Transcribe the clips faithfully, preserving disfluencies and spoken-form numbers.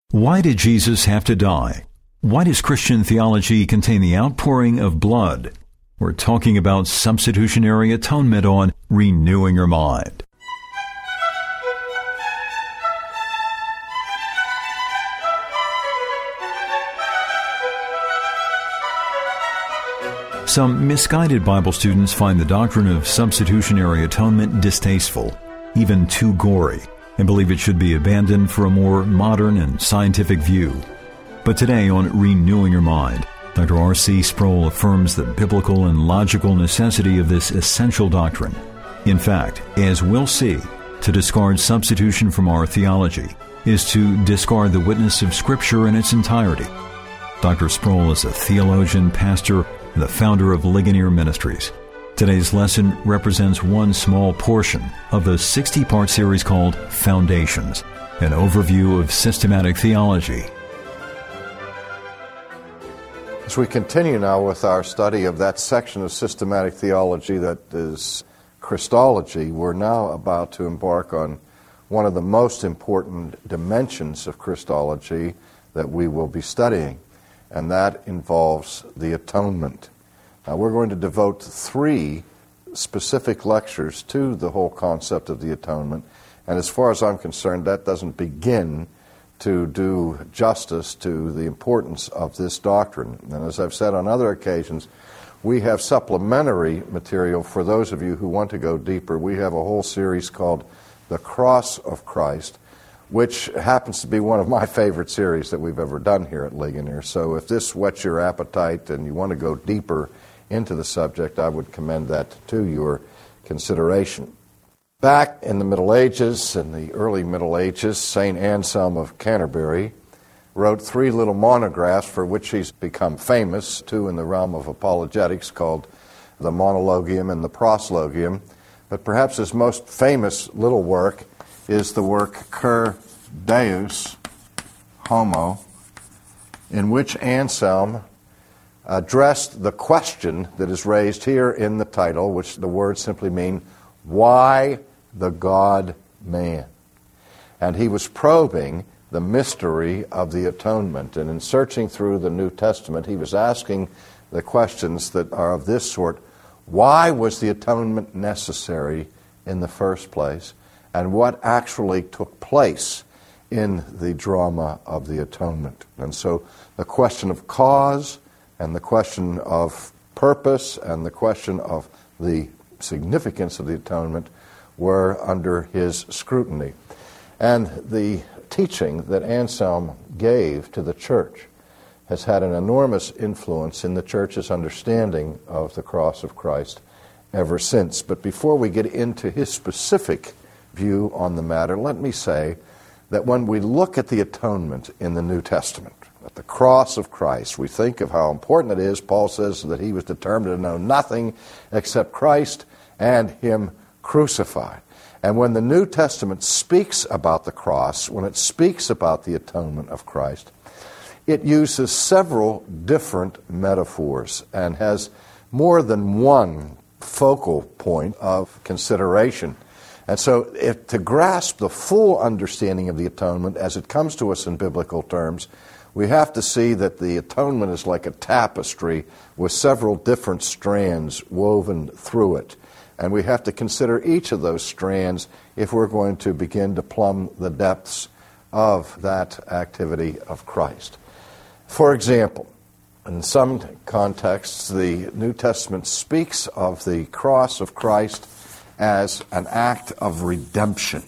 Why did Jesus have to die? Why does Christian theology contain the outpouring of blood? We're talking about substitutionary atonement on Renewing Your Mind. Some misguided Bible students find the doctrine of substitutionary atonement distasteful, even too gory, and believe it should be abandoned for a more modern and scientific view. But today on Renewing Your Mind, Doctor R C Sproul affirms the biblical and logical necessity of this essential doctrine. In fact, as we'll see, to discard substitution from our theology is to discard the witness of Scripture in its entirety. Doctor Sproul is a theologian, pastor, and the founder of Ligonier Ministries. Today's lesson represents one small portion of the sixty-part series called Foundations, an overview of systematic theology. As we continue now with our study of that section of systematic theology that is Christology, we're now about to embark on one of the most important dimensions of Christology that we will be studying, and that involves the atonement. Now, we're going to devote three specific lectures to the whole concept of the atonement, and as far as I'm concerned, that doesn't begin to do justice to the importance of this doctrine. And as I've said on other occasions, we have supplementary material for those of you who want to go deeper. We have a whole series called The Cross of Christ, which happens to be one of my favorite series that we've ever done here at Ligonier. So if this whets your appetite and you want to go deeper into the subject, I would commend that to your consideration. Back in the Middle Ages, in the early Middle Ages, Saint Anselm of Canterbury wrote three little monographs for which he's become famous, two in the realm of apologetics called the Monologium and the Proslogium. But perhaps his most famous little work is the work Cur Deus Homo, in which Anselm addressed the question that is raised here in the title, which the words simply mean, why the God-man? And he was probing the mystery of the atonement. And in searching through the New Testament, he was asking the questions that are of this sort. Why was the atonement necessary in the first place? And what actually took place in the drama of the atonement? And so the question of cause and the question of purpose and the question of the significance of the atonement were under his scrutiny. And the teaching that Anselm gave to the church has had an enormous influence in the church's understanding of the cross of Christ ever since. But before we get into his specific view on the matter, let me say that when we look at the atonement in the New Testament, at the cross of Christ, we think of how important it is. Paul says that he was determined to know nothing except Christ and him crucified. And when the New Testament speaks about the cross, when it speaks about the atonement of Christ, it uses several different metaphors and has more than one focal point of consideration. And so if, to grasp the full understanding of the atonement as it comes to us in biblical terms, we have to see that the atonement is like a tapestry with several different strands woven through it. And we have to consider each of those strands if we're going to begin to plumb the depths of that activity of Christ. For example, in some contexts, the New Testament speaks of the cross of Christ as an act of redemption.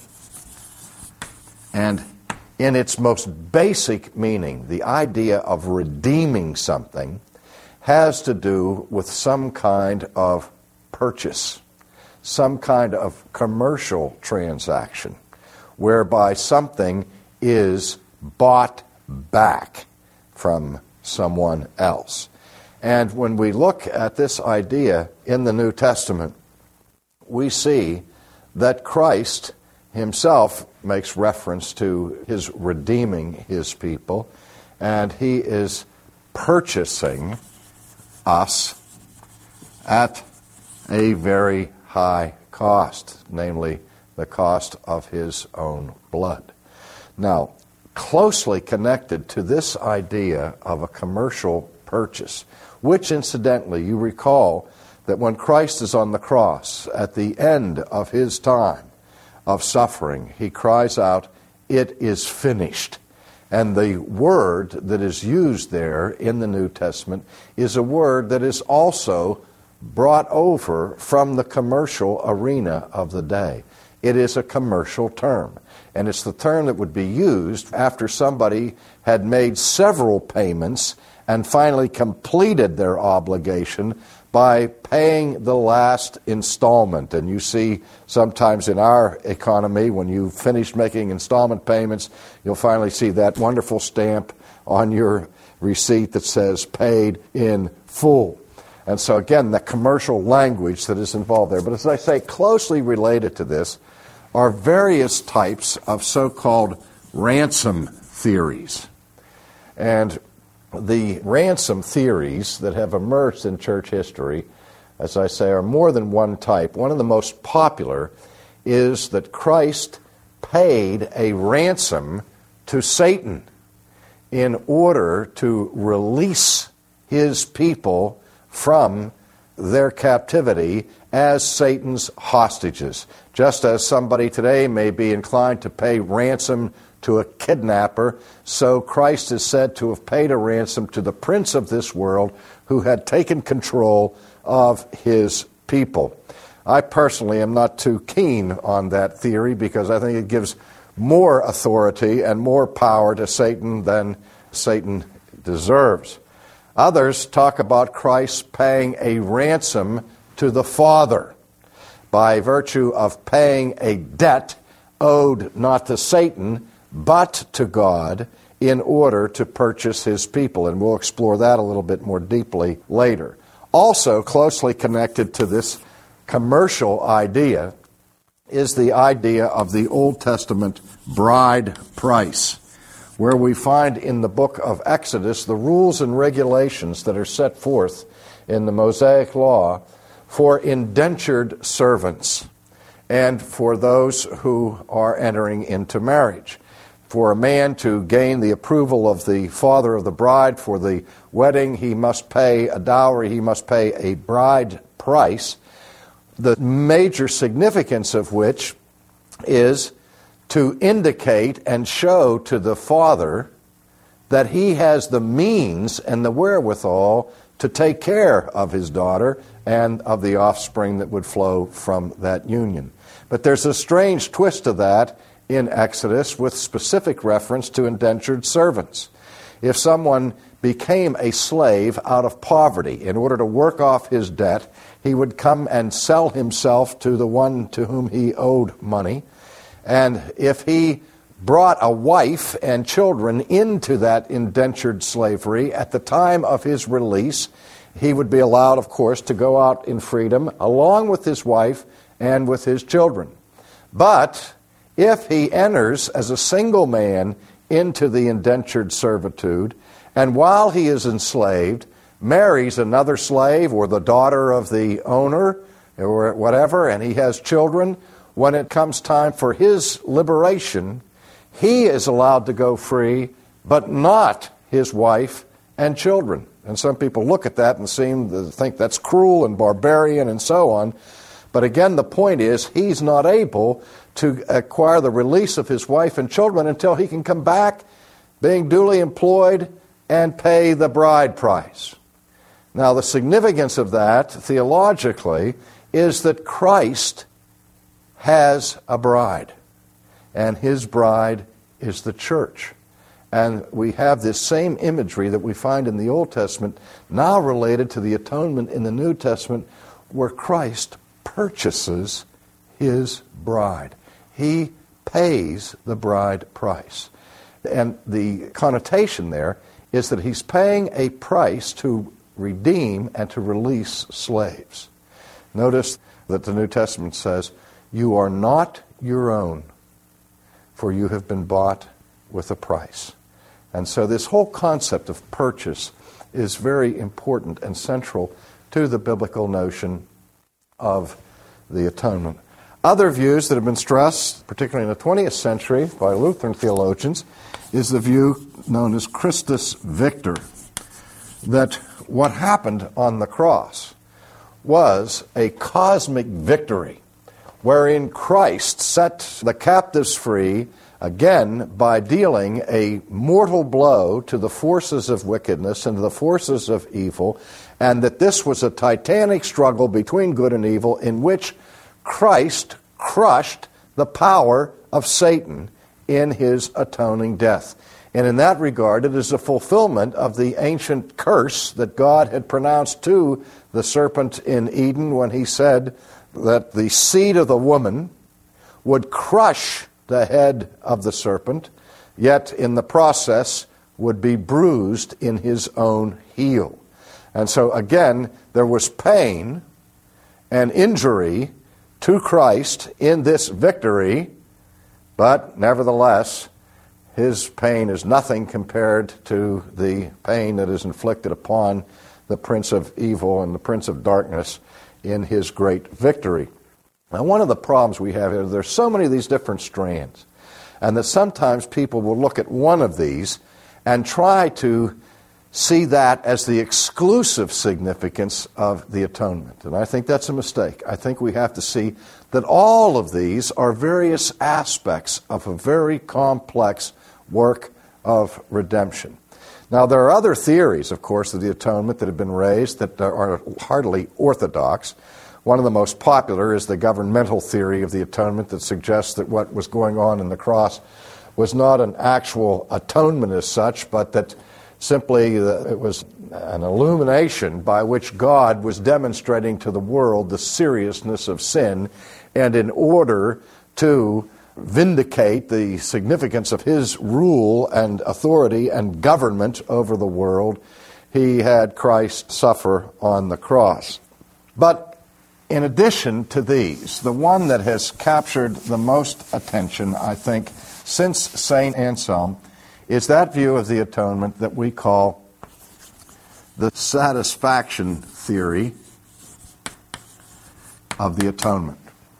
And in its most basic meaning, the idea of redeeming something has to do with some kind of purchase, some kind of commercial transaction, whereby something is bought back from someone else. And when we look at this idea in the New Testament, we see that Christ himself makes reference to his redeeming his people, and he is purchasing us at a very high cost, namely the cost of his own blood. Now, closely connected to this idea of a commercial purchase, which incidentally, you recall that when Christ is on the cross at the end of his time of suffering, he cries out, "It is finished." And the word that is used there in the New Testament is a word that is also brought over from the commercial arena of the day. It is a commercial term. And it's the term that would be used after somebody had made several payments and finally completed their obligation by paying the last installment. And you see sometimes in our economy, when you finish making installment payments, you'll finally see that wonderful stamp on your receipt that says paid in full. And so again, the commercial language that is involved there. But as I say, closely related to this are various types of so-called ransom theories. And the ransom theories that have emerged in church history, as I say, are more than one type. One of the most popular is that Christ paid a ransom to Satan in order to release his people from their captivity as Satan's hostages. Just as somebody today may be inclined to pay ransom to a kidnapper, so Christ is said to have paid a ransom to the prince of this world who had taken control of his people. I personally am not too keen on that theory because I think it gives more authority and more power to Satan than Satan deserves. Others talk about Christ paying a ransom to the Father by virtue of paying a debt owed not to Satan, but to God in order to purchase his people. And we'll explore that a little bit more deeply later. Also closely connected to this commercial idea is the idea of the Old Testament bride price, where we find in the book of Exodus the rules and regulations that are set forth in the Mosaic Law for indentured servants and for those who are entering into marriage. For a man to gain the approval of the father of the bride for the wedding, he must pay a dowry, he must pay a bride price, the major significance of which is to indicate and show to the father that he has the means and the wherewithal to take care of his daughter and of the offspring that would flow from that union. But there's a strange twist to that in Exodus with specific reference to indentured servants. If someone became a slave out of poverty in order to work off his debt, he would come and sell himself to the one to whom he owed money. And if he brought a wife and children into that indentured slavery at the time of his release, he would be allowed, of course, to go out in freedom along with his wife and with his children. But if he enters as a single man into the indentured servitude, and while he is enslaved, marries another slave or the daughter of the owner or whatever, and he has children, when it comes time for his liberation, he is allowed to go free, but not his wife and children. And some people look at that and seem to think that's cruel and barbarian and so on. But again, the point is, he's not able to acquire the release of his wife and children until he can come back, being duly employed, and pay the bride price. Now, the significance of that, theologically, is that Christ has a bride, and his bride is the church. And we have this same imagery that we find in the Old Testament, now related to the atonement in the New Testament, where Christ purchases his bride. He pays the bride price. And the connotation there is that he's paying a price to redeem and to release slaves. Notice that the New Testament says, "You are not your own, for you have been bought with a price." And so this whole concept of purchase is very important and central to the biblical notion of the atonement. Other views that have been stressed, particularly in the twentieth century by Lutheran theologians, is the view known as Christus Victor, that what happened on the cross was a cosmic victory wherein Christ set the captives free, again, by dealing a mortal blow to the forces of wickedness and to the forces of evil, and that this was a titanic struggle between good and evil in which Christ crushed the power of Satan in his atoning death. And in that regard, it is a fulfillment of the ancient curse that God had pronounced to the serpent in Eden when he said that the seed of the woman would crush the head of the serpent, yet in the process would be bruised in his own heel. And so again, there was pain and injury to Christ in this victory, but nevertheless, his pain is nothing compared to the pain that is inflicted upon the prince of evil and the prince of darkness in his great victory. Now, one of the problems we have here, there's so many of these different strands, and that sometimes people will look at one of these and try to see that as the exclusive significance of the atonement. And I think that's a mistake. I think we have to see that all of these are various aspects of a very complex work of redemption. Now, there are other theories, of course, of the atonement that have been raised that are hardly orthodox. One of the most popular is the governmental theory of the atonement that suggests that what was going on in the cross was not an actual atonement as such, but that simply it was an illumination by which God was demonstrating to the world the seriousness of sin, and in order to vindicate the significance of his rule and authority and government over the world, he had Christ suffer on the cross. But in addition to these, the one that has captured the most attention, I think, since Saint Anselm, is that view of the atonement that we call the satisfaction theory of the atonement.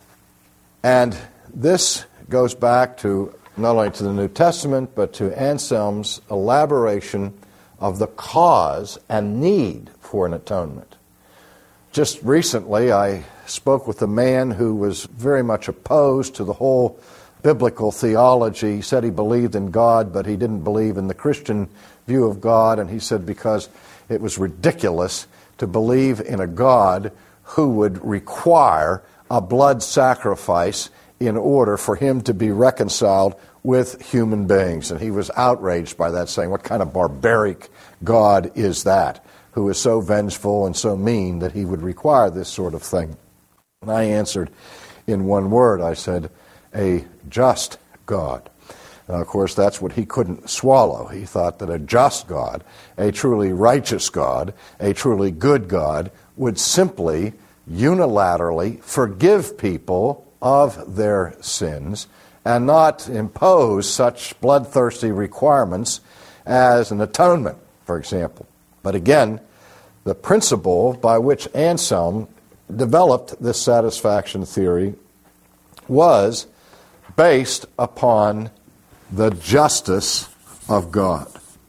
And this goes back to not only to the New Testament, but to Anselm's elaboration of the cause and need for an atonement. Just recently, I spoke with a man who was very much opposed to the whole biblical theology. He said he believed in God, but he didn't believe in the Christian view of God, and he said because it was ridiculous to believe in a God who would require a blood sacrifice in order for him to be reconciled with human beings. And he was outraged by that, saying, what kind of barbaric God is that, who is so vengeful and so mean that he would require this sort of thing? And I answered in one word. I said, a just God. Now, of course, that's what he couldn't swallow. He thought that a just God, a truly righteous God, a truly good God, would simply unilaterally forgive people of their sins and not impose such bloodthirsty requirements as an atonement, for example. But again, the principle by which Anselm developed this satisfaction theory was based upon the justice of God.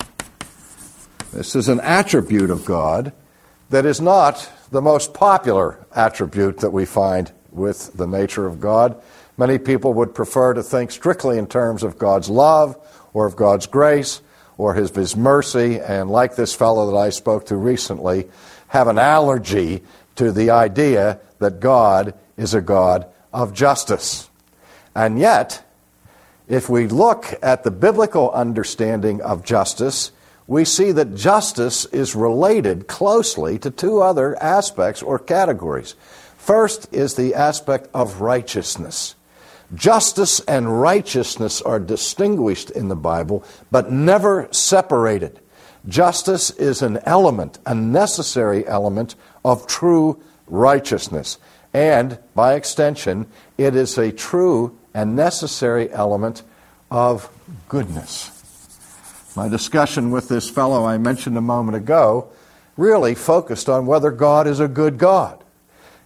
This is an attribute of God that is not the most popular attribute that we find with the nature of God. Many people would prefer to think strictly in terms of God's love or of God's grace or his, his mercy, and like this fellow that I spoke to recently, have an allergy to the idea that God is a God of justice. And yet, if we look at the biblical understanding of justice, we see that justice is related closely to two other aspects or categories. First is the aspect of righteousness. Justice and righteousness are distinguished in the Bible, but never separated. Justice is an element, a necessary element of true righteousness. And, by extension, it is a true and necessary element of goodness. My discussion with this fellow I mentioned a moment ago really focused on whether God is a good God.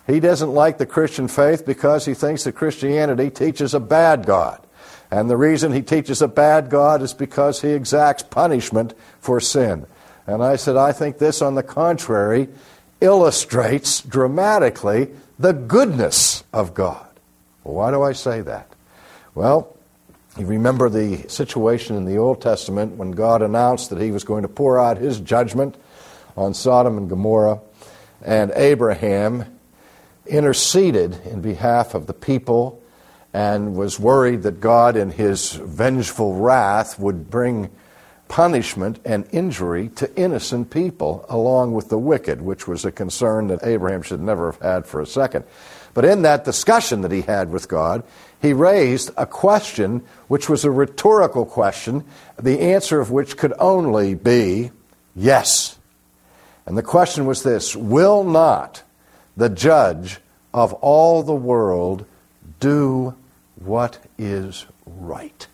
He doesn't like the Christian faith because he thinks that Christianity teaches a bad God. And the reason he teaches a bad God is because he exacts punishment for sin. And I said, I think this, on the contrary, illustrates dramatically the goodness of God. Well, why do I say that? Well, you remember the situation in the Old Testament when God announced that he was going to pour out his judgment on Sodom and Gomorrah, and Abraham interceded in behalf of the people and was worried that God, in his vengeful wrath, would bring punishment and injury to innocent people along with the wicked, which was a concern that Abraham should never have had for a second. But in that discussion that he had with God, he raised a question which was a rhetorical question, the answer of which could only be yes. And the question was this: will not the judge of all the world do what is right?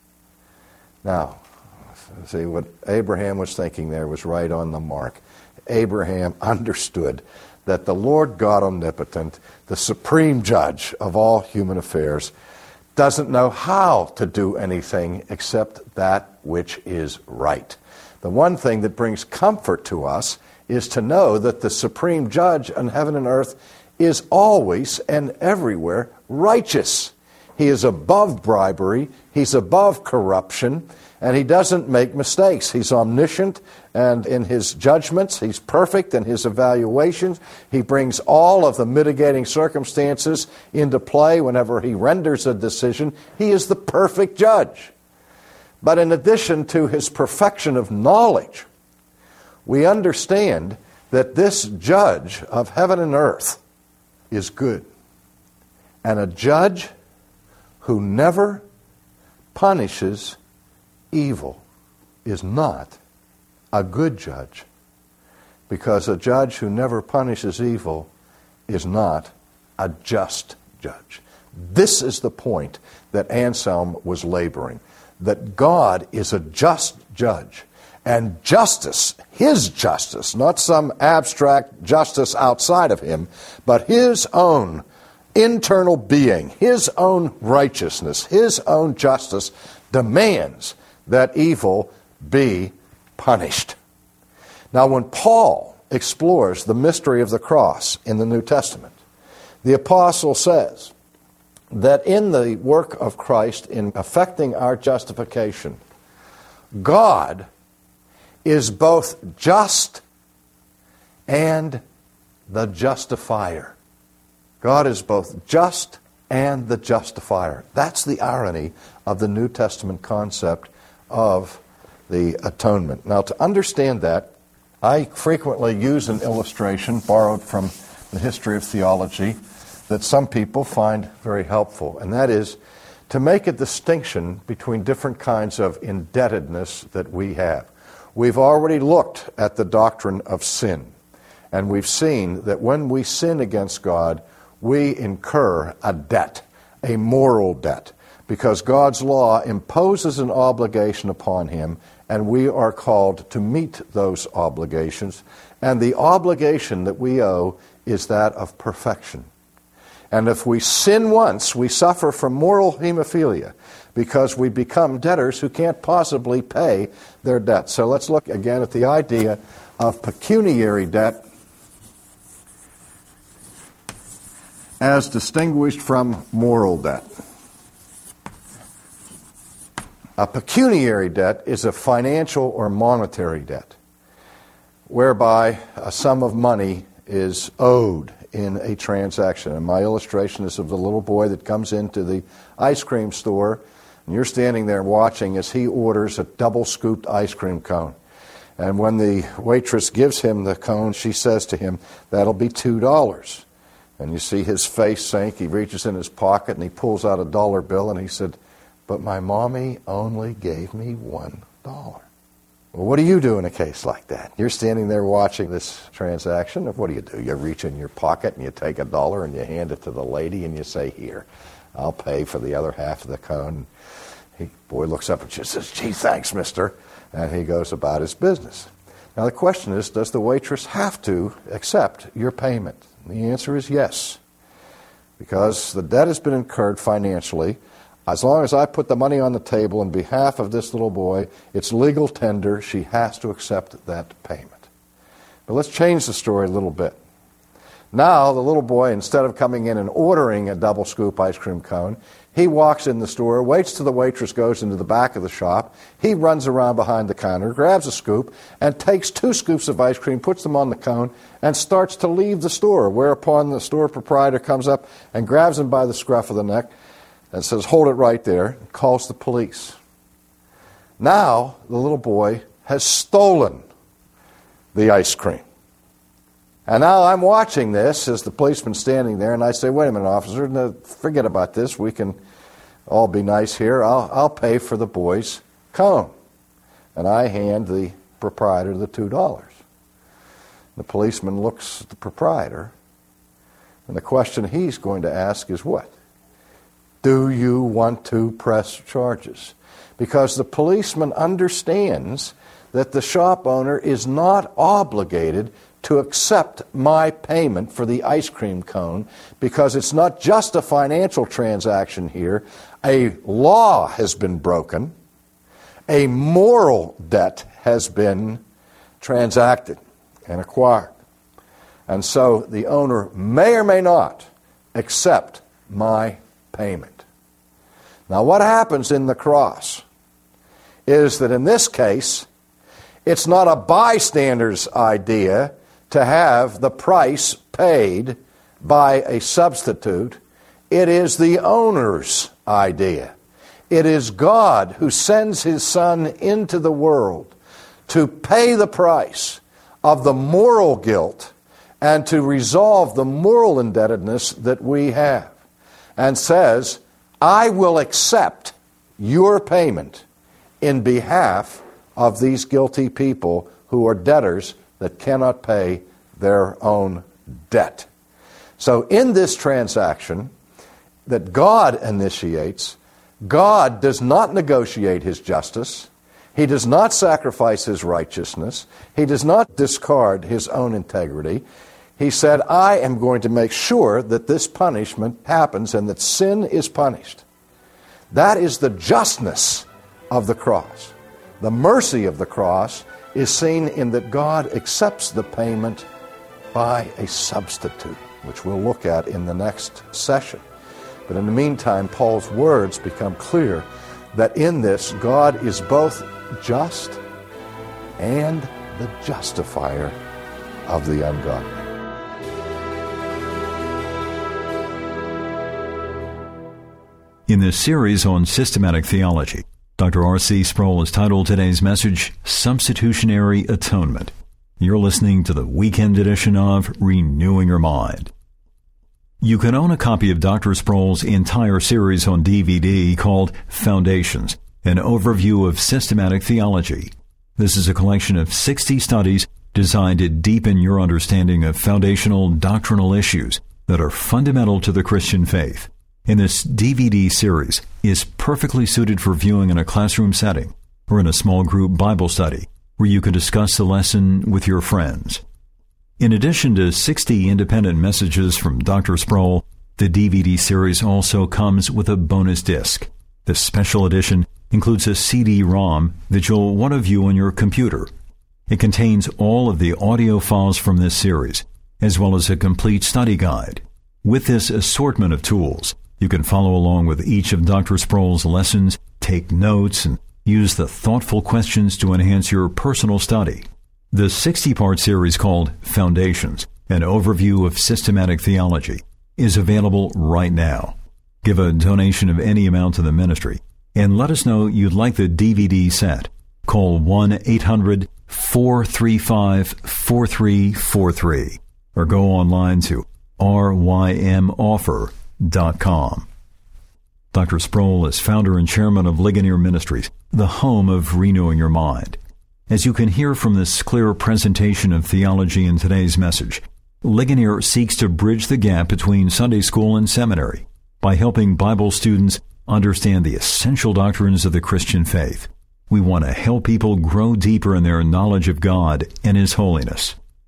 Now, see, what Abraham was thinking there was right on the mark. Abraham understood that the Lord God omnipotent, the supreme judge of all human affairs, doesn't know how to do anything except that which is right. The one thing that brings comfort to us is to know that the supreme judge on heaven and earth is always and everywhere righteous. He is above bribery, he's above corruption, and he doesn't make mistakes. He's omniscient, and in his judgments, he's perfect in his evaluations. He brings all of the mitigating circumstances into play whenever he renders a decision. He is the perfect judge. But in addition to his perfection of knowledge, we understand that this judge of heaven and earth is good. And a judge who never punishes evil is not a good judge, because a judge who never punishes evil is not a just judge. This is the point that Anselm was laboring, that God is a just judge, and justice, his justice, not some abstract justice outside of him, but his own internal being, his own righteousness, his own justice demands that evil be punished. Now, when Paul explores the mystery of the cross in the New Testament, the apostle says that in the work of Christ in effecting our justification, God is both just and the justifier. God is both just and the justifier. That's the irony of the New Testament concept of the atonement. Now, to understand that, I frequently use an illustration borrowed from the history of theology that some people find very helpful, and that is to make a distinction between different kinds of indebtedness that we have. We've already looked at the doctrine of sin, and we've seen that when we sin against God, we incur a debt, a moral debt, because God's law imposes an obligation upon him, and we are called to meet those obligations. And the obligation that we owe is that of perfection. And if we sin once, we suffer from moral hemophilia, because we become debtors who can't possibly pay their debt. So let's look again at the idea of pecuniary debt as distinguished from moral debt. A pecuniary debt is a financial or monetary debt, whereby a sum of money is owed in a transaction. And my illustration is of the little boy that comes into the ice cream store, and you're standing there watching as he orders a double-scooped ice cream cone. And when the waitress gives him the cone, she says to him, "That'll be two dollars." And you see his face sink. He reaches in his pocket and he pulls out a dollar bill, and he said, "But my mommy only gave me one dollar." Well, what do you do in a case like that? You're standing there watching this transaction. What do you do? You reach in your pocket and you take a dollar and you hand it to the lady and you say, "Here, I'll pay for the other half of the cone." He, boy looks up and she says, "Gee, thanks, mister." And he goes about his business. Now the question is, does the waitress have to accept your payment? The answer is yes, because the debt has been incurred financially. As long as I put the money on the table in behalf of this little boy, it's legal tender. She has to accept that payment. But let's change the story a little bit. Now, the little boy, instead of coming in and ordering a double scoop ice cream cone, he walks in the store, waits till the waitress goes into the back of the shop. He runs around behind the counter, grabs a scoop, and takes two scoops of ice cream, puts them on the cone, and starts to leave the store, whereupon the store proprietor comes up and grabs him by the scruff of the neck and says, "Hold it right there," and calls the police. Now, the little boy has stolen the ice cream. And now I'm watching this as the policeman's standing there, and I say, "Wait a minute, officer, no, forget about this. We can all be nice here. I'll, I'll pay for the boy's cone." And I hand the proprietor the two dollars. The policeman looks at the proprietor, and the question he's going to ask is what? Do you want to press charges? Because the policeman understands that the shop owner is not obligated to accept my payment for the ice cream cone, because it's not just a financial transaction here. A law has been broken. A moral debt has been transacted and acquired. And so the owner may or may not accept my payment. Now, what happens in the cross is that in this case, it's not a bystander's idea to have the price paid by a substitute. It is the owner's idea. It is God who sends His Son into the world to pay the price of the moral guilt and to resolve the moral indebtedness that we have, and says, "I will accept your payment in behalf of these guilty people who are debtors that cannot pay their own debt." So in this transaction that God initiates, God does not negotiate His justice. He does not sacrifice His righteousness. He does not discard His own integrity. He said, "I am going to make sure that this punishment happens and that sin is punished." That is the justness of the cross. The mercy of the cross is seen in that God accepts the payment by a substitute, which we'll look at in the next session. But in the meantime, Paul's words become clear that in this, God is both just and the justifier of the ungodly. In this series on systematic theology, Doctor R C Sproul has titled today's message, Substitutionary Atonement. You're listening to the weekend edition of Renewing Your Mind. You can own a copy of Doctor Sproul's entire series on D V D called Foundations, an overview of systematic theology. This is a collection of sixty studies designed to deepen your understanding of foundational doctrinal issues that are fundamental to the Christian faith. In this D V D series is perfectly suited for viewing in a classroom setting or in a small group Bible study where you can discuss the lesson with your friends. In addition to sixty independent messages from Doctor Sproul, the D V D series also comes with a bonus disc. The special edition includes a C D ROM that you'll want to view on your computer. It contains all of the audio files from this series, as well as a complete study guide. With this assortment of tools, you can follow along with each of Doctor Sproul's lessons, take notes, and use the thoughtful questions to enhance your personal study. The sixty-part series called Foundations, an overview of systematic theology, is available right now. Give a donation of any amount to the ministry, and let us know you'd like the D V D set. Call one eight hundred four three five four three four three or go online to r y m offer dot com. Doctor Sproul is founder and chairman of Ligonier Ministries, the home of Renewing Your Mind. As you can hear from this clear presentation of theology in today's message, Ligonier seeks to bridge the gap between Sunday school and seminary by helping Bible students understand the essential doctrines of the Christian faith. We want to help people grow deeper in their knowledge of God and His holiness.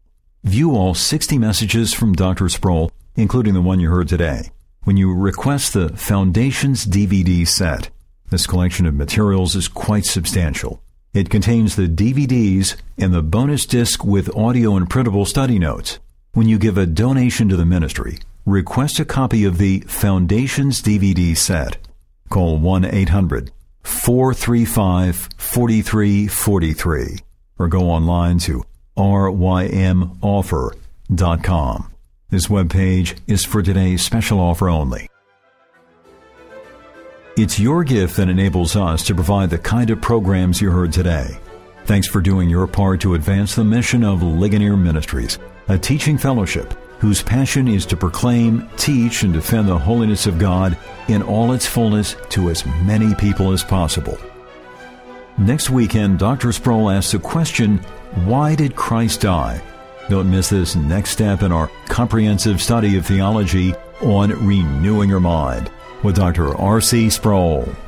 View all sixty messages from Doctor Sproul, including the one you heard today, when you request the Foundations D V D set. This collection of materials is quite substantial. It contains the D V Ds and the bonus disc with audio and printable study notes. When you give a donation to the ministry, request a copy of the Foundations D V D set. Call one eight hundred four three five four three four three or go online to r y m offer dot com. This webpage is for today's special offer only. It's your gift that enables us to provide the kind of programs you heard today. Thanks for doing your part to advance the mission of Ligonier Ministries, a teaching fellowship whose passion is to proclaim, teach, and defend the holiness of God in all its fullness to as many people as possible. Next weekend, Doctor Sproul asks the question, why did Christ die? Don't miss this next step in our comprehensive study of theology on renewing your mind with Doctor R C Sproul.